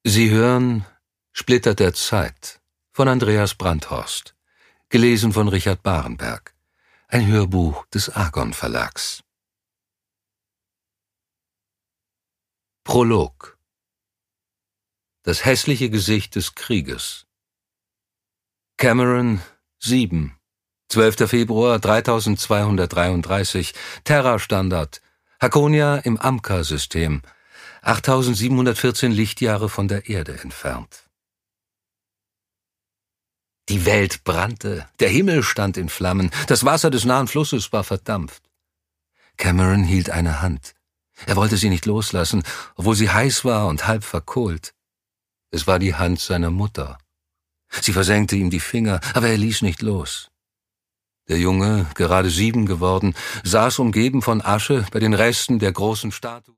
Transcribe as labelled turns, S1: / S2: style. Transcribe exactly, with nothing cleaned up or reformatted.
S1: Sie hören Splitter der Zeit von Andreas Brandhorst, gelesen von Richard Barenberg, ein Hörbuch des Argon Verlags. Prolog. Das hässliche Gesicht des Krieges. Cameron sieben, zwölfter Februar dreitausendzweihundertdreiunddreißig, Terra-Standard, Hakonia im Amka-System, achttausendsiebenhundertvierzehn Lichtjahre von der Erde entfernt. Die Welt brannte, der Himmel stand in Flammen, das Wasser des nahen Flusses war verdampft. Cameron hielt eine Hand. Er wollte sie nicht loslassen, obwohl sie heiß war und halb verkohlt. Es war die Hand seiner Mutter. Sie versenkte ihm die Finger, aber er ließ nicht los. Der Junge, gerade sieben geworden, saß umgeben von Asche bei den Resten der großen Statue.